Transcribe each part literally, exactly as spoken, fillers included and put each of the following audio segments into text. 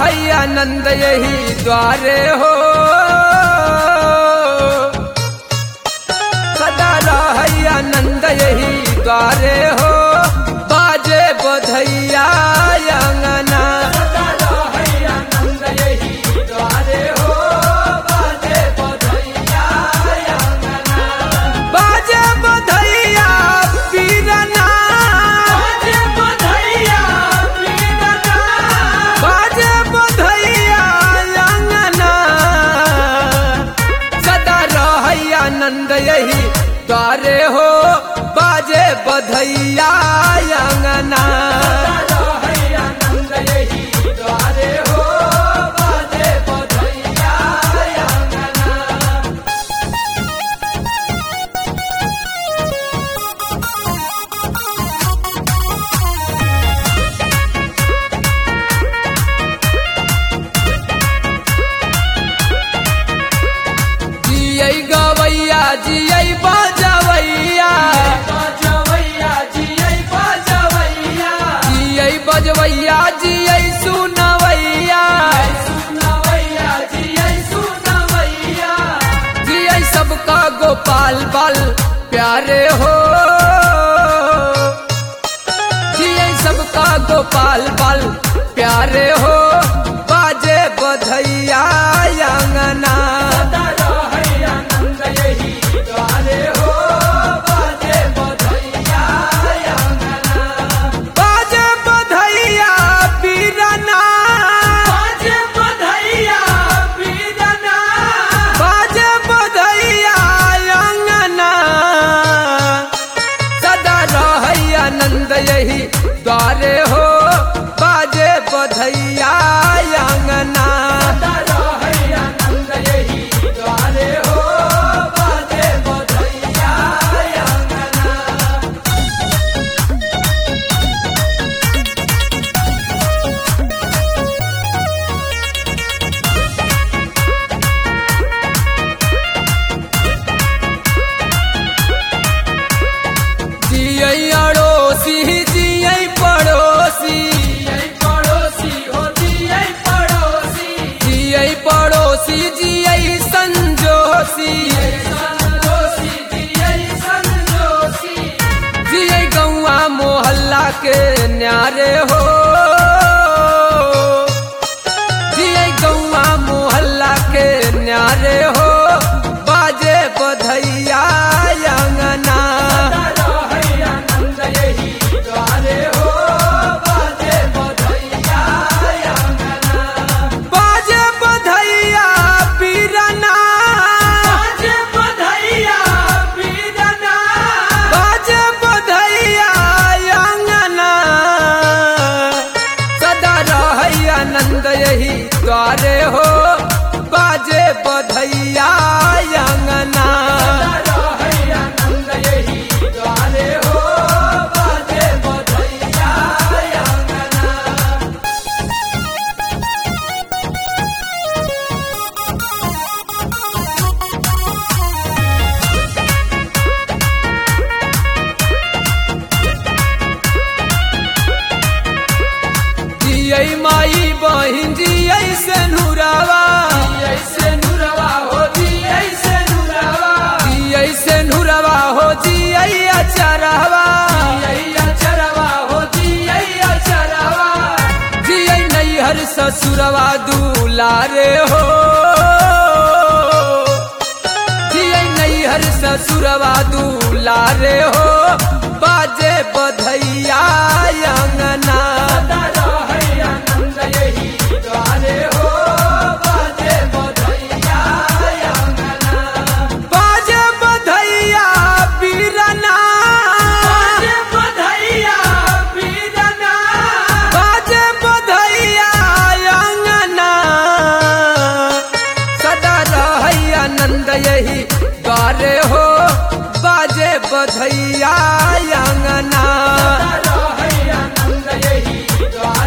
रहे आनंद यही द्वारे हो, सदा रहे आनंद यही द्वारे हो, बाजे बधैया अंगना। सदा रहे आनंद यही द्वारे हो, बाजे बधैया अंगना। बाजे बधैया पीरना, बाजे बधैया पीरना, बाजे बधैया अंगना। सदा रहे आनंद यही द्वारे हो, बाजे बधैया अंगना। सदा रहे आनंद यही द्वारे हो, बाजे बधैया अंगना। जियै गवैया जियै बजवैया, बजवैया जियै सुनवैया, सुनवैया जियै सुनवैया। जियै सबका गोपाल बाल प्यारे हो, जियै सबका गोपाल बाल प्यारे हो, बाजे बधैया अंगना। सदा रहे आनंद यही द्वारे हो, बाजे बधैया अंगना। बाजे बधैया पीरना, बाजे बधैया पीरना, बाजे बधैया अंगना। सदा रहे आनंद यही द्वारे हो, बाजे बधैया अंगना। सदा रहे आनंद यही द्वारे हो, बाजे बधैया अंगना। जियै अड़ोसी जियै पड़ोसी, जियै पड़ोसी हो जियै पड़ोसी, जियै पड़ोसी जियै संजोसी, संजोसी जियै संजोसी। जियै गौआ मोहल्ला के न्यारे हो, जियै गौआ मोहल्ला के न्यारे हो, बाजे बधैया अंगना। सदा रहे आनंद यही द्वारे हो, बाजे बधैया अंगना। बाजे बधैया पीरना, बाजे बधैया पीरना, बाजे बधैया अंगना। सदा रहे आनंद यही द्वारे हो, बाजे बधैया अंगना। सदा रहे आनंद यही द्वारे हो, बाजे बधैया अंगना। जियै माई बहिन जियै सेनुरवा, जियै सेनुरवा हो जियै सेनुरवा, जियै सेनुरवा हो जियै अचरवा, जियै अचरवा हो जियै अचरवा। जियै नैहर ससुरवा दुलारे हो, जियै नैहर ससुरवा दुलारे हो, बाजे बधैया अंगना। सदा रहे आनंद यही द्वारे हो, बाजे बधैया अंगना। बाजे बधैया पीरना, बाजे बधैया पीरना, बाजे बधैया अंगना। सदा रहे आनंद यही द्वारे हो, बाजे बधैया अंगना। सदा रहे आनंद यही द्वारे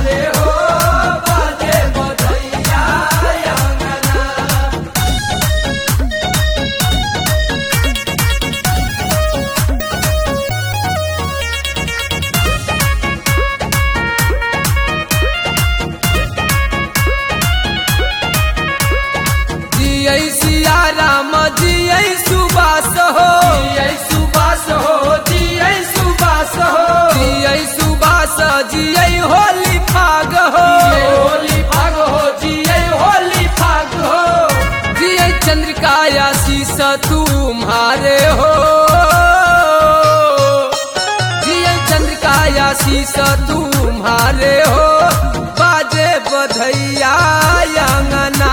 तुम्हारे हो जिए चंद्रिका आशीष तुम्हारे हो बाजे बधैया अंगना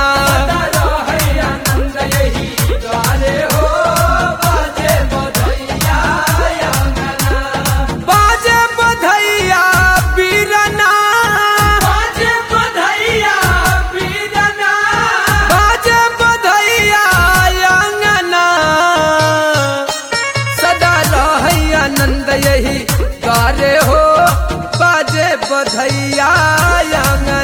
बाजे बधैया बीरना बाजे बधैया बीरना बाजे बधैया अंगना सदा रहे आनंद यही गारे हो बाजे बधैया अंगना।